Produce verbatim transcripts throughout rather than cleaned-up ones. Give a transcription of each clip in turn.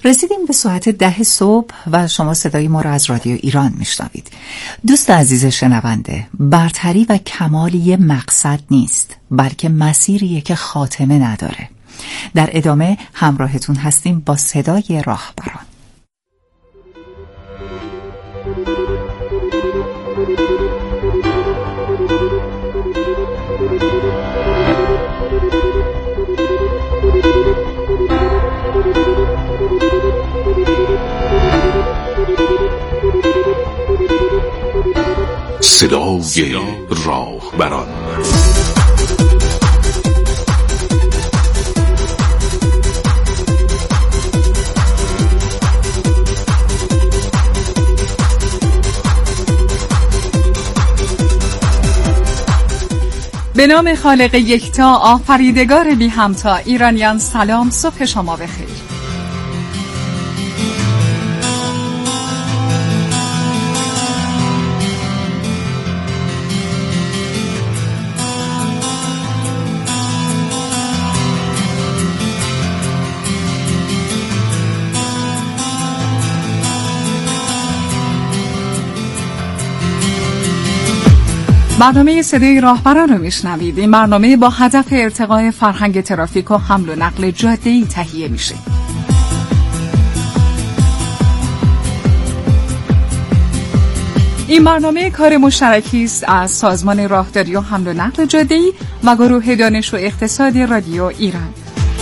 رسیدیم به ساعت ده صبح و شما صدای ما را از رادیو ایران میشنوید. دوست عزیز شنونده، برتری و کمال یه مقصد نیست، بلکه مسیریه که خاتمه نداره. در ادامه همراهتون هستیم با صدای راهبران. صدای راهبران. به نام خالق یکتا، آفریدگار بی همتا، ایرانیان سلام، صبح شما بخیر. برنامه صدای راهبران رو میشنوید. این برنامه با هدف ارتقای فرهنگ ترافیک و حمل و نقل جاده‌ای تهیه میشه. این برنامه کار مشترکی است از سازمان راهداری و حمل و نقل جاده‌ای و گروه دانش و اقتصاد رادیو ایران.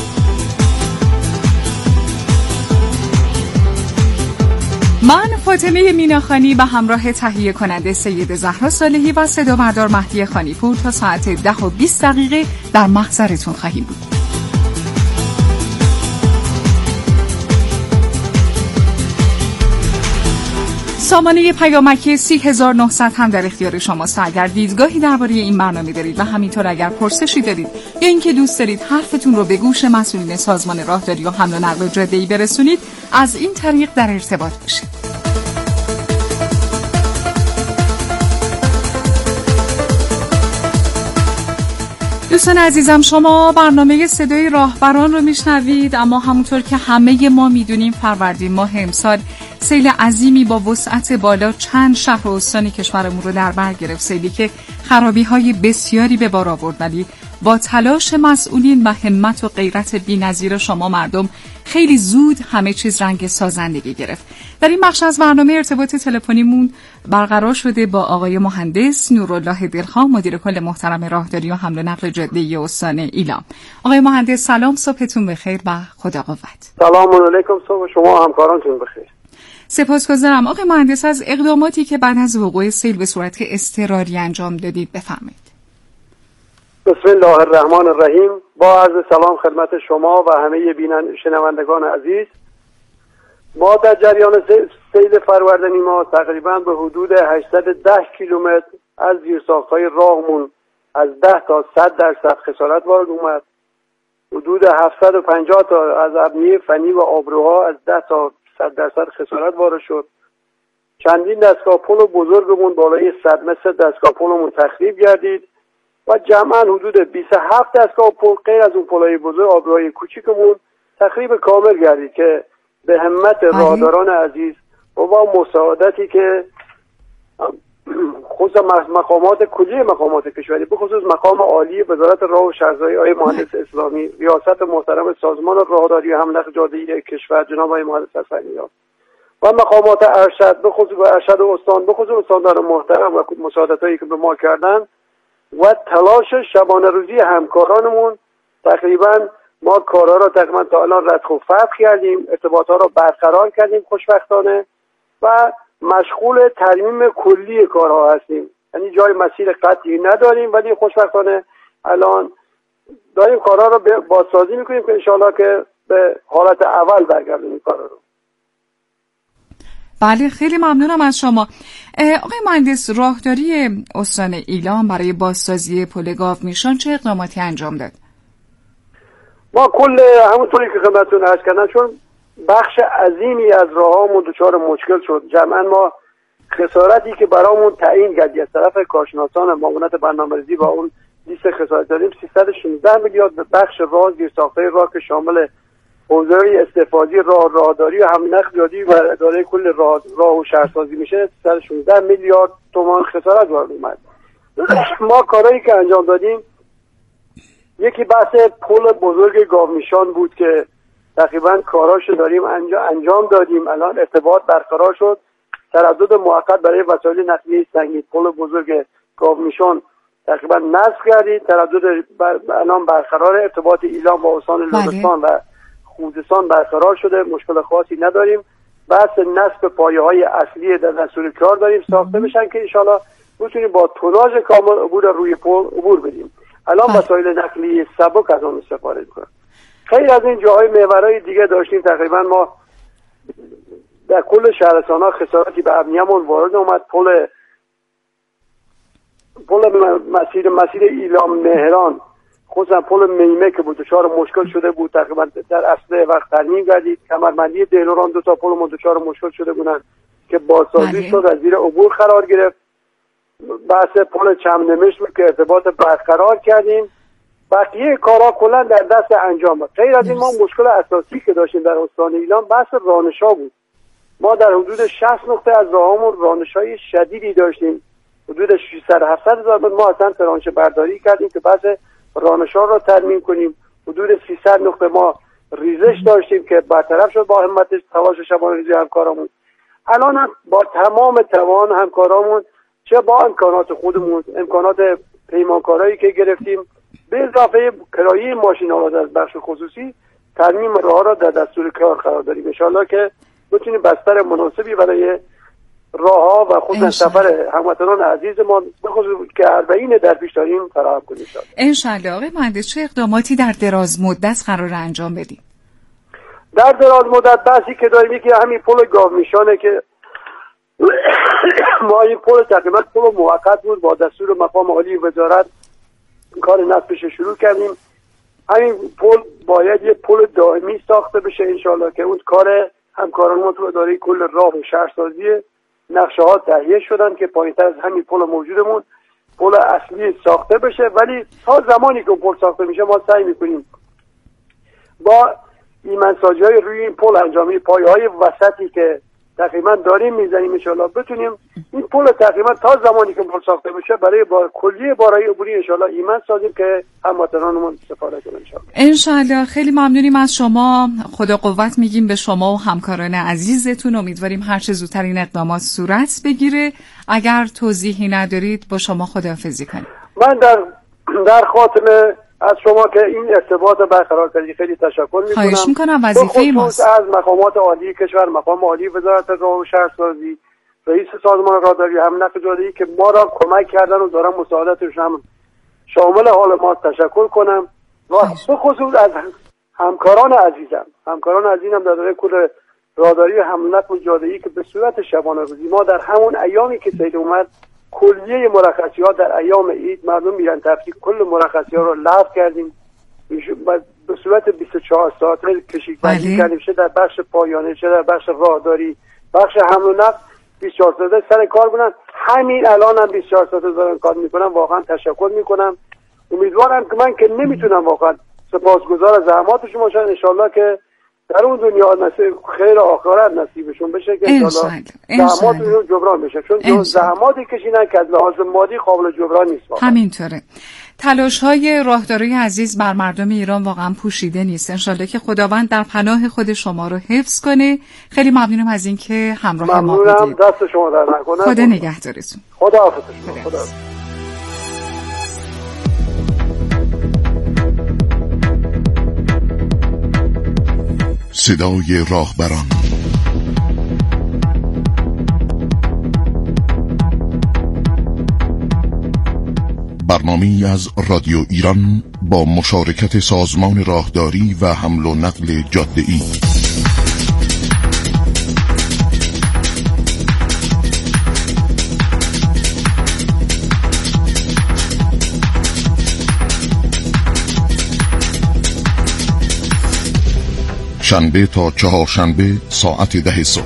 من فاطمه میناخانی به همراه تهیه کننده سید زهرا صالحی و صدا بردار مهدی خانیپور تا ساعت ده و بیست دقیقه در محضرتون خواهیم بود. سامانه پیامکی سی هزار و نهصد هم در اختیار شماست. اگر دیدگاهی درباره این برنامه دارید و همینطور اگر پرسشی دارید یا اینکه دوست دارید حرفتون رو به گوش مسئولین سازمان راهداری و حمل و نقل جاده‌ای برسونید، از این طریق در ارتباط باشید. دوستان عزیزم، شما برنامه صدای راهبران رو میشنوید، اما همونطور که همه ما میدونیم فروردین ماه امسال سیل عظیمی با وسعت بالا چند شهر و استان کشورمون رو در بر گرفت. سیلی که خرابی‌های بسیاری به بار آورد، ولی با تلاش مسئولین و همت و غیرت بی‌نظیر شما مردم خیلی زود همه چیز رنگ سازندگی گرفت. در این بخش از برنامه ارتباط تلفنیمون برقرار شده با آقای مهندس نورالله دلخواه، مدیر کل محترم راهداری و حمل و نقل جاده‌ای استان ایلام. آقای مهندس سلام، صبحتون بخیر و خدا قوت. سلام علیکم، صبح شما همکارانتون بخیر. سپاسگزارم. آقای مهندس، از اقداماتی که بعد از وقوع سیل به صورت اضطراری انجام دادید بفرمایید. بسم الله الرحمن الرحیم. با عرض سلام خدمت شما و همه بینن شنوندگان عزیز. ما در جریان سیل فروردینی ما تقریبا به حدود هشتصد و ده کیلومتر از زیرساخت‌های راهمون از ده تا صد درصد خسارت وارد اومد. حدود هفتصد و پنجاه تا از ابنیه فنی و آبروها از ده تا صد درصد خسارت وارد شد. چندین دستگاه پل بزرگمون بالای صد متر دستگاه پلمون تخریب گردید و جمعاً حدود بیست و هفت دستگاه پل غیر از اون پلای بزرگ آبروهای کوچیکمون تخریب کامل گردید که به همت راهداران عزیز و با مساعدتی که خصوصا مقامات کلیه مقامات کشوری، به خصوص مقام عالی وزارت راه و شهرسازی آقای مهندس اسلامی، ریاست محترم سازمان راهداری و حمل و نقل جاده‌ای کشور جناب آقای مهندس حسنی و مقامات ارشد، به خصوص ارشد و استان، به خصوص استاندار محترم و مساعدتایی که به ما کردن و تلاش شبانه روزی همکارانمون، تقریبا ما کارها را تقریبا تا الان ردخ و فتح کردیم، ارتباطها را برقرار کردیم خوشبختانه و مشغول ترمیم کلی کارها هستیم. یعنی جای مسیر قطعی نداریم، ولی خوشبختانه الان داریم کارها را بازسازی میکنیم که انشاءالله که به حالت اول برگردونیم کارها رو. بله، خیلی ممنونم از شما. آقای مهندس، راهداری استان ایلام برای بازسازی پل گاومیشان چه اقداماتی انجام داد؟ ما کل همونطوری که خدمتتون عرض کردم، چون بخش عظیمی از راهامون دچار مشکل شد، جمعاً ما خسارتی که برامون تعیین گردید از طرف کارشناسان معاونت برنامه‌ریزی و اون لیست خسارت داریم سیصد و شانزده میلیارد به بخش راه، زیرساخت‌های راه که شامل حوزه استفادی راه راهداری و هم نقل جادی و اداره کل راه, راه و شهرسازی میشه سر شانزده میلیارد تومان خسارت وارد اومد. ما کارهایی که انجام دادیم یکی بحث پل بزرگ گاومیشان بود که تقریبا کاراشو داریم انجام دادیم. الان ارتباط برقرار شد. تردد موقت برای وسایل نقلیه سنگین پل بزرگ گاومیشان تقریبا نصب کردید. تردد بر... الان برقرار. ارتباط ایلام با استان لرستان و خوزستان برقرار شده. مشکل خاصی نداریم. بحث نصب پایه های اصلی در دستور کار داریم ساخته بشن که انشالله بتونیم با توناژ کامل عبور روی پل عبور بدیم. الان وسایل نقلیه سبک از اون استفاده می‌کنیم. خیلی از این جاهای محورهای دیگه داشتیم. تقریبا ما در کل شهرستان‌ها خسارتی به امنیه‌مون وارد اومد. پل پل مسیر مسیر ایلام مهران خصوصا پل میمه که بود دچار مشکل شده بود تقریبا در اصل وقت ترمیم کردید. کمربندی دهلوران دو تا پل ما دچار مشکل شده بودن که بازسازی شد از زیر عبور قرار گرفت. بحث پل چمنمشت که ارتباط برقرار کردیم. بقیه کارا کلا در دست انجام بود. غیر از این ما مشکل اساسی که داشتیم در استان ایلام بحث رانش‌ها بود. ما در حدود شصت نقطه از راهامون رانش‌های شدیدی داشتیم. حدود ششصد هفتصد هزار ما اصلا فرانش برداری کردیم که بحث رانش‌ها را ترمیم کنیم. حدود سیصد نقطه ما ریزش داشتیم که برطرف شد با همت تلاش شبانه روزی همکارامون. الان هم با تمام توان همکارامون چه با امکانات خودمون امکانات پیمانکارایی که گرفتیم به اضافه کرایه ماشین آلات از بخش خصوصی ترمیم راه را در دستور کار قرار داریم. ان شاءالله که بتونیم بستر مناسبی برای راه‌ها و خصوصا سفر هموطنان عزیز ما بخصوص که اربعین در پیش داریم فراهم کنیم ان شاء الله. آقای مهندس چه اقداماتی در دراز مدت قرار انجام بدیم؟ در دراز مدت بحثی که داریم یکی همین پل گاومیشانه که ما این پل تقریبا پل موقت بود. با دستور مقام عالی وزارت کار نصبش شروع کردیم. همین پل باید یه پل دائمی ساخته بشه انشالله که اون کار همکاران ما تو اداره کل راه و شهرسازی نقشه ها تهیه شدن که پایین‌تر از همین پل موجودمون پل اصلی ساخته بشه. ولی تا زمانی که اون پل ساخته میشه ما سعی میکنیم با ایمنسازی های روی این پل انجامی پایه های وسطی که تقریبا داریم میزنیم انشالله بتونیم این پل تقریبا تا زمانی که پل ساخته بشه برای بار کلیه بارهای عبوری انشالله ایمن سازیم که هموطنانمون استفاده کنن انشالله. انشالله. خیلی ممنونیم از شما. خدا قوت میگیم به شما و همکاران عزیزتون. امیدواریم هر چه زودتر این اقدامات صورت بگیره. اگر توضیحی ندارید با شما خداحافظی کنیم. من در در خاتمه از شما که این ارتباط برقرار کردید خیلی تشکر میکنم. خواهش میکنم. وظیفه ماست. از مقامات عالی کشور، مقام عالی وزارت راه و شهرسازی، رئیس سازمان راهداری هم نقل جاده‌ای که ما را کمک کردن و دارن مساعدتشون هم شامل حال ما تشکر کنم و به خصوص از همکاران عزیزم همکاران عزیزم در اداره کل راهداری و هم نقل جاده‌ای که به صورت شبانه روزی ما در همون ایامی که سید اومد کلیه مرخصی‌ها در ایام عید مردم میرن تفریح کل مرخصی‌ها رو لغو کردیم به صورت بیست و چهار ساعته کشیدگی کردیم چه در بخش پایانه چه در بخش راهداری بخش حمل و نقل بیست و چهار ساعته سر کار بودن. همین الان هم بیست و چهار ساعته دارن کار میکنم. واقعا تشکر میکنم. امیدوارم که من که نمیتونم واقعا سپاسگزار زحمات شما باشم. ان شاءالله که در اون دنیا نصیب خیر آخرت نصیبشون بشه که ان شاءالله زحماتشون جبران بشه چون زحماتی کشیدن که از لحاظ مادی قابل جبران نیست. همینطوره. تلاش‌های راهدارای عزیز بر مردم ایران واقعا پوشیده نیست. ان شاءالله که خداوند در پناه خود شما رو حفظ کنه. خیلی ممنونم از اینکه همراه ما بودید. ممنونم. دست شما در نکنه. خدا نگهدارتون. خدا حافظ شما. خدا. صدای راهبران برنامه‌ای از رادیو ایران با مشارکت سازمان راهداری و حمل و نقل جاده‌ای. شنبه تا چهارشنبه ساعت ده صبح.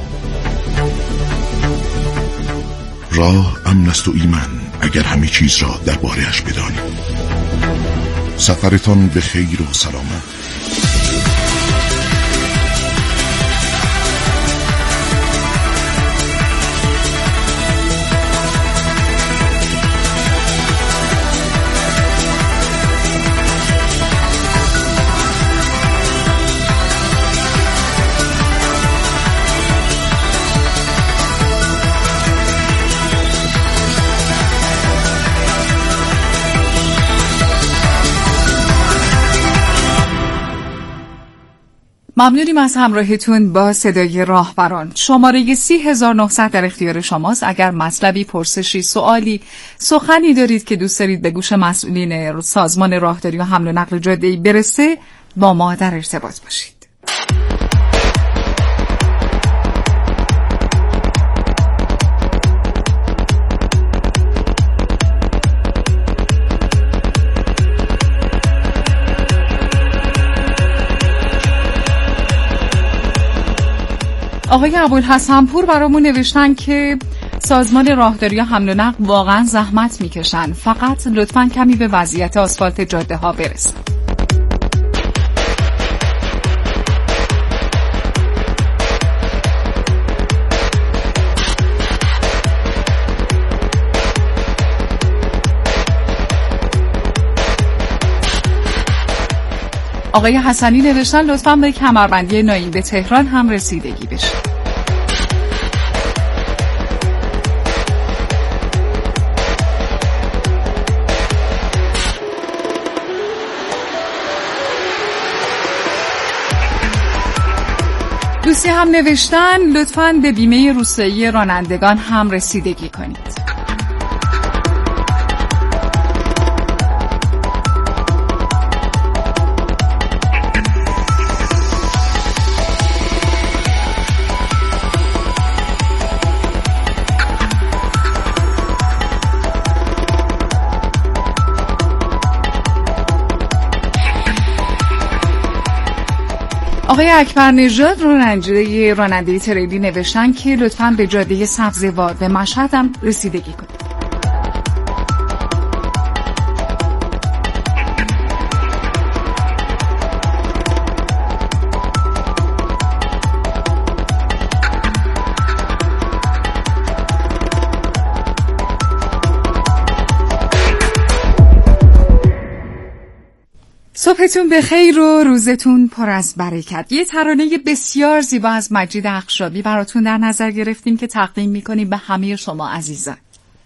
راه امن است و ایمن اگر همه چیز را درباره‌اش بدانید. سفرتان به خیر و سلامت. ممنونیم از همراهیتون با صدای راهبران. شماره سی هزار و نهصد در اختیار شماست. اگر مطلبی، پرسشی، سوالی، سخنی دارید که دوست دارید به گوش مسئولین سازمان راهداری و حمل و نقل جاده‌ای برسه، با ما در ارتباط باشید. آقای ابوالحسن‌پور برامون نوشتن که سازمان راهداری و حمل و نقل واقعا زحمت میکشن، فقط لطفاً کمی به وضعیت آسفالت جاده ها برسن. آقای حسنی نوشتن لطفاً به کمربندی ناین به تهران هم رسیدگی بشه. دوستی هم نوشتن لطفاً به بیمه روستایی رانندگان هم رسیدگی کنید. آقای اکبر نژاد راننده راننده تریلی نوشتن که لطفاً به جاده سبزوار به مشهد هم رسیدگی کنید. صبحتون بخیر و روزتون پر از برکت. یه ترانه بسیار زیبا از مجید اخشابی براتون در نظر گرفتیم که تقدیم میکنیم به همه شما عزیزان.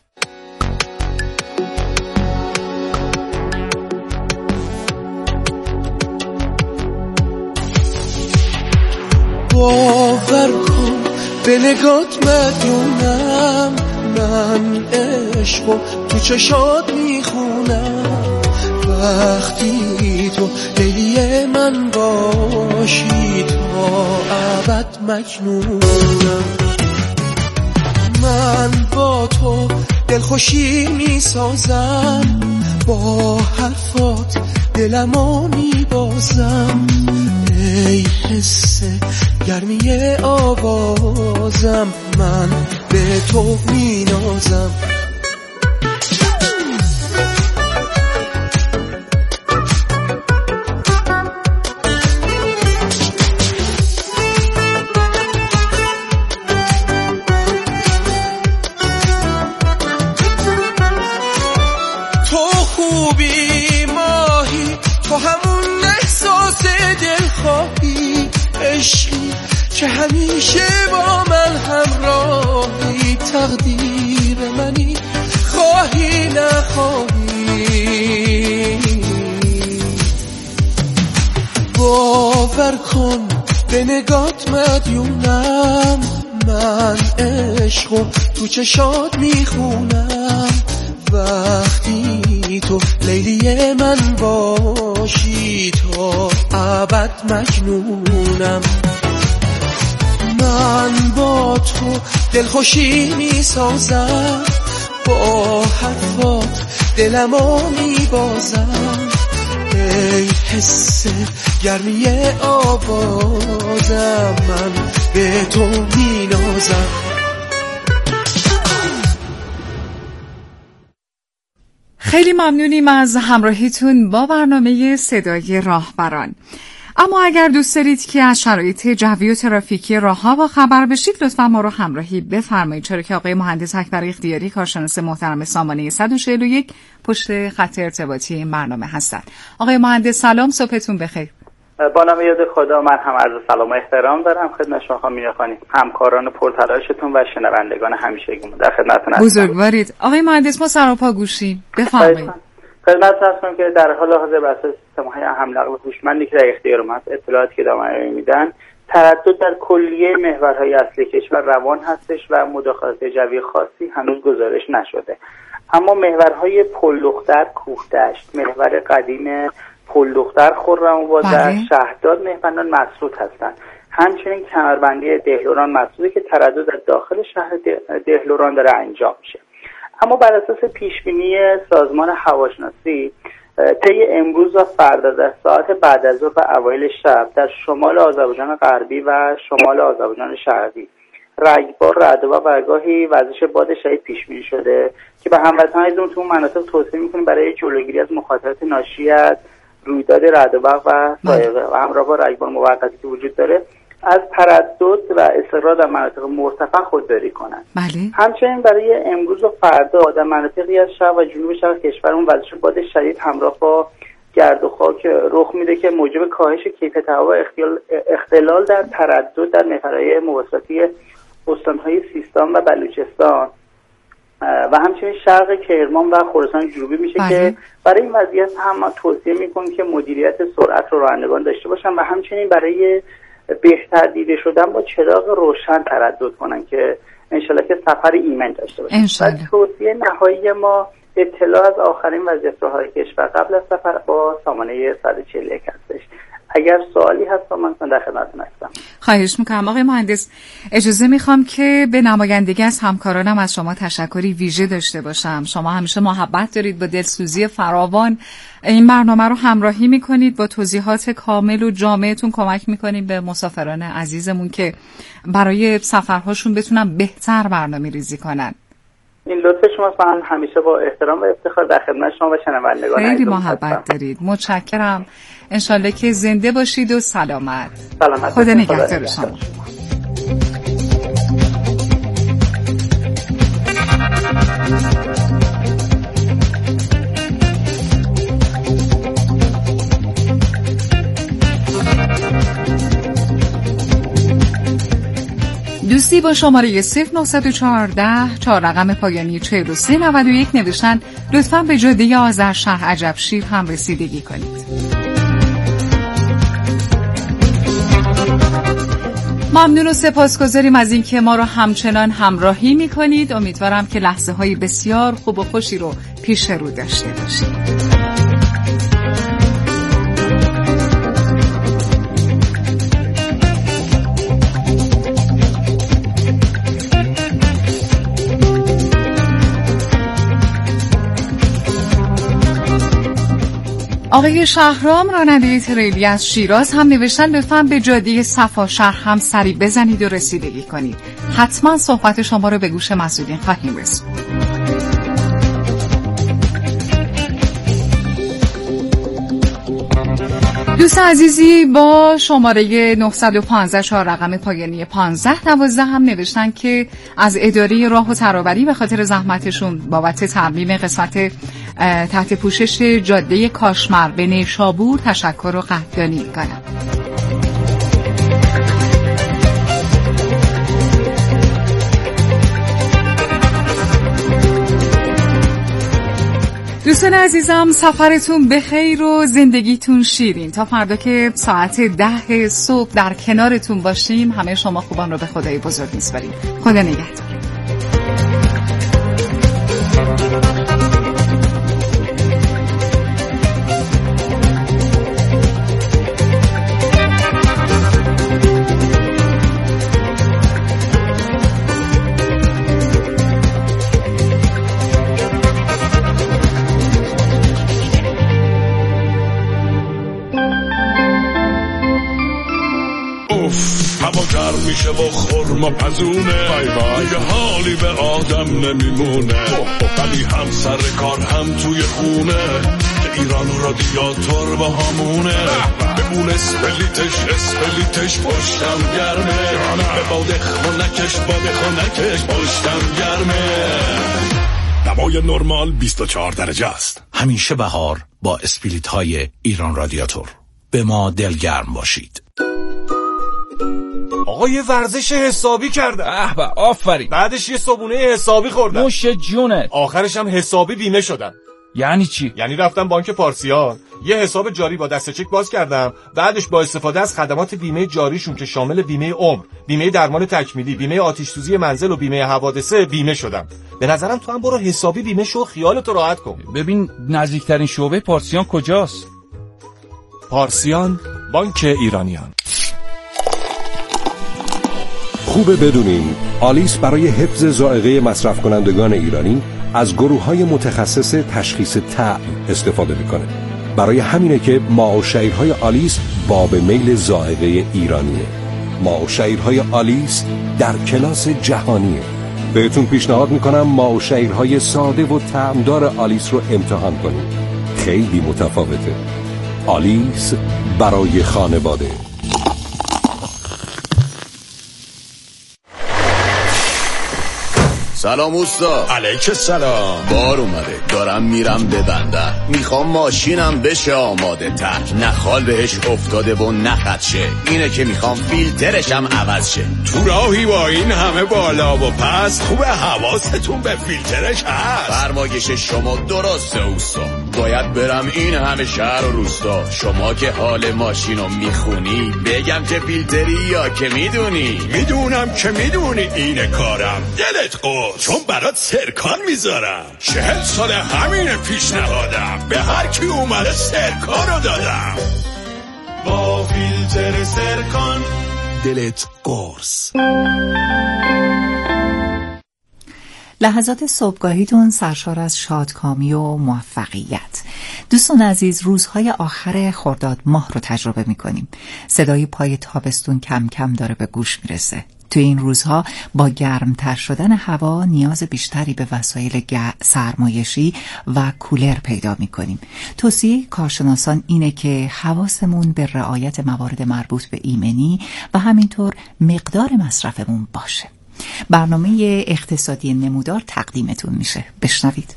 باور کن به نگات مدیونم، من عشقو تو چشات میخونم، وقتی تو لیلی من باشی تا ابد مجنونم. من با تو دلخوشی میسازم، با حرفات دلمو میبازم، ای حس گرمی آوازم، من به تو مینازم. که همیشه با من همراهی، تقدیر منی خواهی نخواهی. باور کن به نگات مدیونم، من عشقو تو چشات میخونم، وقتی تو لیلی من باشی تا ابد مجنونم. من با تو دلخوشی میسازم، با حرفات دلمو میبازم، ای حس گرمی آوازم، من به تو مینازم. خیلی ممنونیم از همراهیتون با برنامه صدای راهبران. اما اگر دوست دارید که از شرایط جوی و ترافیکی راه‌ها با خبر بشید، لطفاً ما رو همراهی بفرمایید، چرا که آقای مهندس اکبر اختیاری کارشناس محترم سامانه صد و چهل و یک پشت خط ارتباطی این برنامه هستند. آقای مهندس سلام، صبحتون بخیر. با نام یاد خدا، من هم عرض سلام و احترام دارم خدمت شما خانم میاخانی، همکاران پرتلاشتون و شنوندگان همیشگی در خدمتتون هستم. بزرگوارید. آقای مهندس ما سراپا گوشیم، بفرمایید. خدمت هستم که در حال حاضر بر اساس سیستم‌های حمل نقل هوشمندی که در اختیار ما هست، اطلاعاتی که دارن میدن، تردد در کلیه محورهای اصلی کشور روان هستش و مداخلات جوی خاصی هنوز گزارش نشده. اما محورهای پلدختر، کوهدشت، محور قدیم پلدختر، خرم‌آباد، شهرداد، مهمندان مسدود هستند. همچنین کمربندی دهلوران مسدوده که تردد در داخل شهر دهلوران داره انجام میشه. اما بر اساس پیشبینی سازمان هواشناسی، طی امروز و فردا در ساعت بعد از ظهر و اوایل شب در شمال آذربایجان غربی و شمال آذربایجان شرقی رگبار، رعدوبرق و گاهی وزش باد شدید پیش بینی شده که به هموطنانمون تو اون مناطق توصیه می‌کنیم برای جلوگیری از مخاطرات ناشی از رویداد رعدوبرق و سایقه و همراه با رگبار موقتی که وجود داره از تردد و استقرار در مناطق مرتفع خودداری کنند. بله. همچنین برای امروز و فردا در مناطقی از شرق و جنوب شرق کشورمون وزش باد شدید همراه با گرد و خاک رخ میده که موجب کاهش کیفیت هوا و اختلال در تردد در محورهای مواسطی استانهای سیستان و بلوچستان و همچنین شرق کرمان و خراسان جنوبی میشه بله. که برای این وضعیت هم توصیه میکنیم که مدیریت سرعت رو رانندگان داشته باشن و همچنین برای بهتر دیده شدن با چراغ روشن تردد کنن که انشالله که سفر ایمن داشته باشن. و توصیه نهایی ما اطلاع از آخرین وضعیت‌های کشور قبل از سفر با سامانه صد و چهل و یک هستش. اگر سوالی هست من در خدمتتون هستم. خواهش میکنم آقای مهندس. اجازه میخوام که به نمایندگی از همکارانم از شما تشکری ویژه داشته باشم. شما همیشه محبت دارید، با دلسوزی فراوان این برنامه رو همراهی میکنید، با توضیحات کامل و جامعتون کمک میکنید به مسافران عزیزمون که برای سفرهاشون بتونن بهتر برنامه ریزی کنن. این لطف شما من همیشه با احترام و افتخار در خدمت شما و شنوندگان خیلی محبت دارید. متشکرم. انشالله که زنده باشید و سلامت. سلامت. خدا نگهدار شما. دوستی با شماره صفر نه یک چهار چهار رقم پایانی چهل و سه نود و یک نوشتن لطفاً به جاده آذرشهر عجبشیر هم رسیدگی کنید. ممنون و سپاسگزاریم از این که ما رو همچنان همراهی میکنید. امیدوارم که لحظه های بسیار خوب و خوشی رو پیش رو داشته باشید. آقای شهرام راننده تریلی از شیراز هم نوشتن لطفاً به جاده صفا شهر هم سری بزنید و رسیدگی کنید. حتما صحبت شما رو به گوش مسئولین خواهیم رسوند. دوست عزیزی با شماره نه یک پنج چهار رقم پایانی پانزده دوازده هم نوشتن که از اداره راه و ترابری به خاطر زحمتشون بابت ترمیم قسمت تحت پوشش جاده کاشمر به نیشابور تشکر و قدردانی می‌کنم. دوستان عزیزم سفرتون بخیر و زندگیتون شیرین. تا فردا که ساعت ده صبح در کنارتون باشیم. همه شما خوبان رو به خدای بزرگ میسپاریم. خدا نگهدار. میشه با خورما پزونه دیگه حالی به آدم نمیمونه ولی هم سر کار هم توی خونه که ایران رادیاتور با همونه بمون اسپلیتش اسپلیتش پشتم گرمه به باد خونکش باد خونکش پشتم گرمه نمای نرمال بیست و چهار درجه است. همیشه بهار با اسپلیت های ایران رادیاتور. به ما دلگرم باشید. آقا یه ورزش حسابی کردم. به به آفرین. بعدش یه صبونه حسابی خوردم. نوش جونه. آخرش هم حسابی بیمه شدم. یعنی چی؟ یعنی رفتم بانک پارسیان، یه حساب جاری با دسته چک باز کردم، بعدش با استفاده از خدمات بیمه جاریشون که شامل بیمه عمر، بیمه درمان تکمیلی، بیمه آتش سوزی منزل و بیمه حوادثه بیمه شدم. به نظرم تو هم برو حسابی بیمه شو، خیالتو راحت کن. ببین نزدیکترین شعبه پارسیان کجاست؟ پارسیان، بانک ایرانیان. خوبه بدونین آلیس برای حفظ ذائقه مصرف کنندگان ایرانی از گروه‌های متخصص تشخیص طعم استفاده میکنه. برای همینه که ماء و شعیرهای آلیس باب میل ذائقه ایرانیه. ماء و شعیرهای آلیس در کلاس جهانیه. بهتون پیشنهاد میکنم ماء و شعیرهای ساده و طعمدار آلیس رو امتحان کنید. خیلی متفاوته. آلیس برای خانواده. سلام اوستا. علیک السلام. بار اومده، دارم میرم به بندر، میخوام ماشینم بشه آماده تر، نه خال بهش افتاده و نه خدشه، اینه که میخوام فیلترشم عوض شه. تو راهی با این همه بالا و پس خوبه حواستون به فیلترش هست. فرمایش شما درسته اوستا، باید برم این همه شهر و روستا. شما که حال ماشینو میخونی بگم که فیلتری یا که میدونی؟ میدونم که میدونی اینه کارم، دلت قول، چون برات سرکان میذارم. چهل سال همین پیشنهادم، به هر کی اومده سرکان رو دادم. با فیلتر سرکان دلت قرص. لحظات صبحگاهیتون سرشار از شادکامی و موفقیت. دوستان عزیز، روزهای آخر خرداد ماه رو تجربه میکنیم. صدای پای تابستون کم کم داره به گوش میرسه. تو این روزها با گرمتر شدن هوا نیاز بیشتری به وسایل سرمایشی و کولر پیدا می‌کنیم. توصیه کارشناسان اینه که حواسمون به رعایت موارد مربوط به ایمنی و همینطور مقدار مصرفمون باشه. برنامه اقتصادی نمودار تقدیمتون میشه. بشنوید.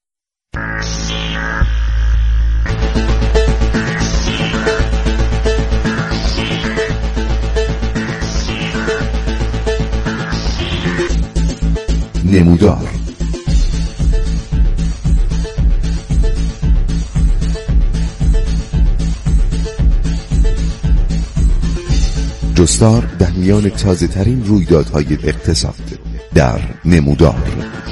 نمودار. جستار در میان تازه ترین رویدادهای اقتصاد در نمودار.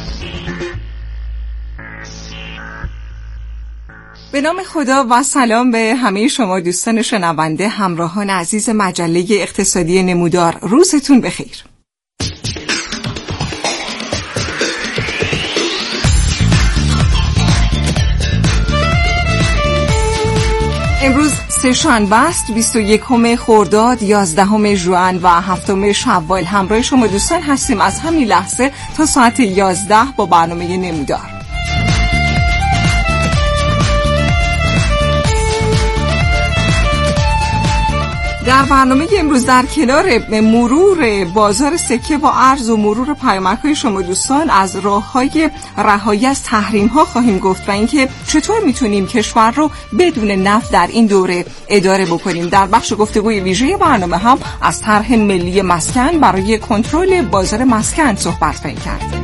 به نام خدا و سلام به همه شما دوستان شنونده، همراهان عزیز مجله اقتصادی نمودار. روزتون بخیر. امروز سه شنبه است، بیست و یکم خرداد، یازدهم ژوئن و هفتم شوال. همراه شما دوستان هستیم از همین لحظه تا ساعت یازده با برنامه نمودار. در برنامه امروز در کنار مرور بازار سکه و ارز و مرور پیامک‌های شما دوستان از راه‌های رهایی از تحریم‌ها خواهیم گفت و اینکه چطور میتونیم کشور رو بدون نفت در این دوره اداره بکنیم. در بخش گفتگوی ویژه برنامه هم از طرح ملی مسکن برای کنترل بازار مسکن صحبت خواهیم کرد.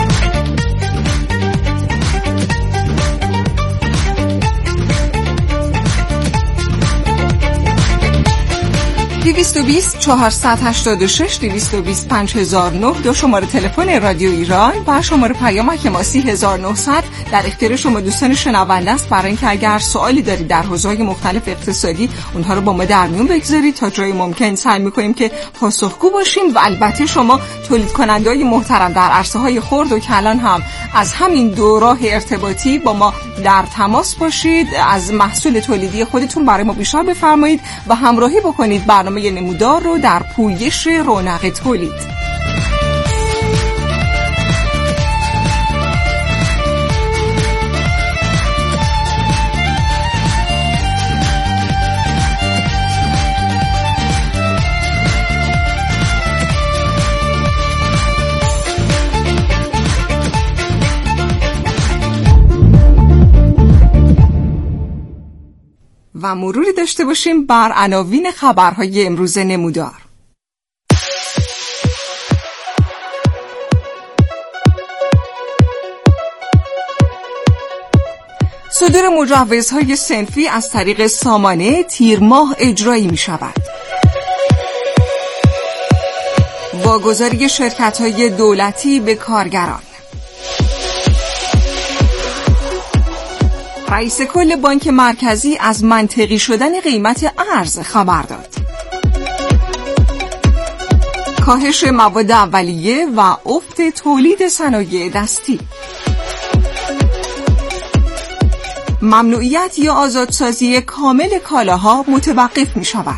دویست و بیست چهارصد و هشتاد و شش دویست و بیست پنج هزار و نه دو شماره تلفن رادیو ایران و شماره پیامک ما سی هزار و نهصد در اختیار شما دوستان شنونده است، برای اینکه اگر سوالی دارید در حوزه‌های مختلف اقتصادی اونها رو با ما در میون بگذارید. تا جای ممکن سعی می‌کنیم که پاسخگو باشیم و البته شما تولید کننده‌های محترم در عرصه‌های خرد و کلان هم از همین دو راه ارتباطی با ما در تماس باشید، از محصول تولیدی خودتون برای ما بیشتر بفرمایید و همراهی بکنید برنامه نمودار رو در پویش رونق تولید. و مروری داشته باشیم بر عناوین خبرهای امروز نمودار. صدور مجوزهای صنفی از طریق سامانه تیر ماه اجرایی می شود. واگذاری شرکت‌های دولتی به کارگران. رئیس کل بانک مرکزی از منطقی شدن قیمت ارز خبر داد. کاهش مواد اولیه و افت تولید صنایع دستی. ممنوعیت یا آزادسازی کامل کالاها متوقف می شود.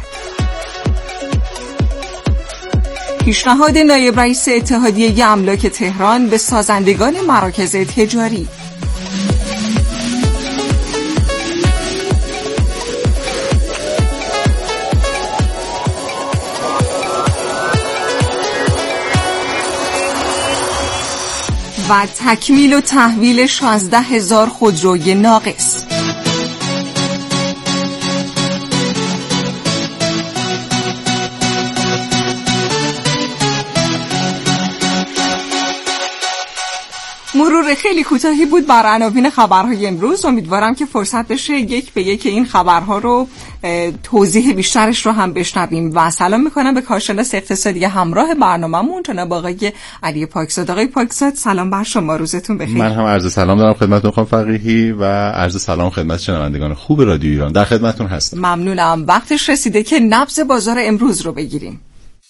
پیشنهاد نایب رئیس اتحادیه املاک تهران به سازندگان مراکز تجاری. و تکمیل و تحویل شانزده هزار خودروی ناقص. مرور خیلی کوتاهی بود بر عناوین خبرهای امروز. امیدوارم که فرصت بشه یک به یک این خبرها رو توضیح بیشترش رو هم بشنویم. و سلام میکنم به کارشناس اقتصادی همراه برنامه‌مون جناب آقای علی پاکزاد. آقای پاکزاد سلام بر شما، روزتون بخیر. من هم عرض سلام دارم خدمتتون خانم فقیهی و عرض سلام خدمت شنوندگان خوب رادیو ایران. در خدمتتون هستم. ممنونم. وقتش رسیده که نبض بازار امروز رو بگیریم.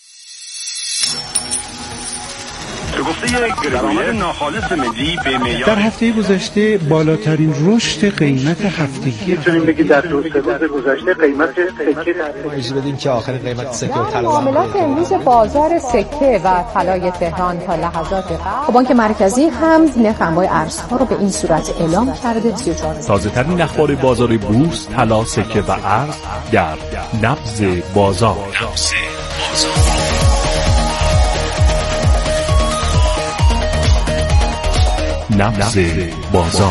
به گفته درآمد ناخالص ملی به معیار در هفته گذشته بالاترین رشد قیمت هفتگی میتونیم بگیم در دو سه روز گذشته قیمت سکه در اجازه بدیم که آخرین قیمت سکه و طلا معاملات امروز بازار سکه و طلای تهران تا لحظات قبل بانک مرکزی هم نرخ انواع ارزها رو به این صورت اعلام کرده. سی و چهار تازه‌ترین اخبار بازار بورس، طلا، سکه و ارز در نبض بازار. نبض بازار. نبض بازار.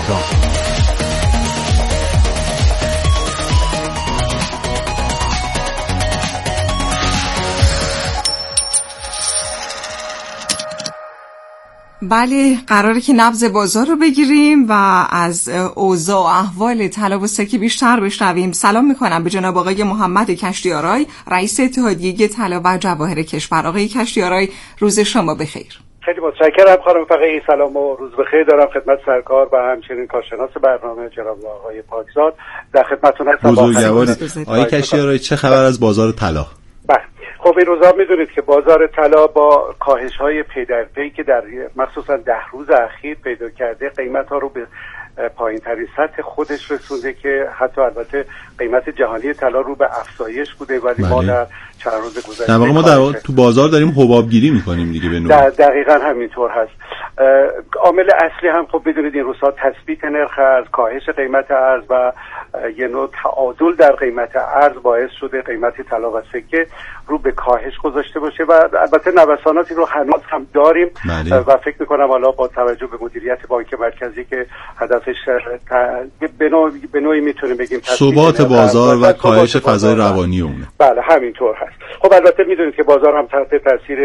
بله، قراره که نبض بازار رو بگیریم و از اوضاع و احوال طلا و سکه بیشتر بشنویم. سلام میکنم به جناب آقای محمد کشتیارای، رئیس اتحادیه طلا و جواهر کشور. آقای کشتیارای روز شما بخیر. خیلی متشکرم خانم فقیهی. سلام و روز بخیر دارم خدمت سرکار و همچنین کارشناس برنامه جناب آقای پاکزاد. در خدمتتون هستم. بزرگوارید. آقای کشتیارای چه خبر از بازار طلا؟ بله، خب این روزا میدونید که بازار طلا با کاهش‌های پی در پی که در مخصوصا ده روز اخیر پیدا کرده قیمت‌ها رو به پایین ترین سطح خودش رسونده که حتی البته قیمت جهانی طلا رو به افزایش بوده، ولی ما در چند روز گذشته در واقع ما در تو بازار داریم حباب گیری می‌کنیم دیگه به نوعی. دقیقاً همینطور هست. عامل اصلی هم خب بدونید این روزها تثبیت نرخ ارز، کاهش قیمت ارز و یه نوع تعادل در قیمت ارز باعث شده قیمت طلا و سکه رو به کاهش گذاشته باشه و البته نوساناتی رو هنوز هم داریم مالی. و فکر می‌کنم حالا با توجه به مدیریت بانک مرکزی که هدفش به نوعی به نوعی میتونیم بگیم ثبات بازار و, و کاهش فضای روانی اونه. بله همینطور هست. خب البته میدونید که بازار هم تحت تاثیر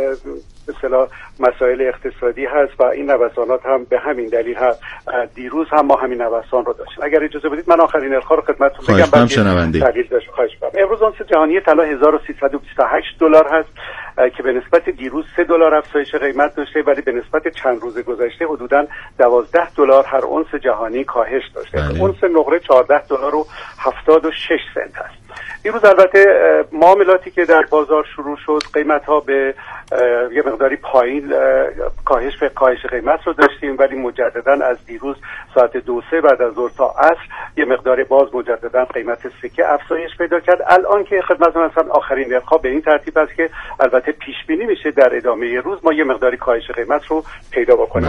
به اصطلاح مسائل اقتصادی هست و این نوسانات هم به همین دلیل هست. دیروز هم ما همین نوسان رو داشتیم. اگر اجازه بدید من آخرین نرخ‌ها رو خدمتتون بگم. بعد تحلیل داشت خواهش می‌کنم. امروز اونس جهانی طلا هزار و سیصد و بیست و هشت دلار هست که به نسبت دیروز سه دلار افزایش قیمت داشته، ولی به نسبت چند روز گذشته حدوداً دوازده دلار هر اونس جهانی کاهش داشته. اونس نقره چهارده دلار و هفتاد و شش سنت است. دیروز البته معاملاتی که در بازار شروع شد قیمت‌ها به یه مقداری پایین کاهش به کاهش قیمت رو داشتیم، ولی مجددا از دیروز ساعت دو سه بعد از ظهر تا عصر یه مقدار باز مجددا قیمت سکه افزایش پیدا کرد. الان که خدمتتون هستم آخرین نرخ‌ها به این ترتیب است که البته پیش بینی میشه در ادامه روز ما یه مقداری کاهش قیمت رو پیدا بکنیم.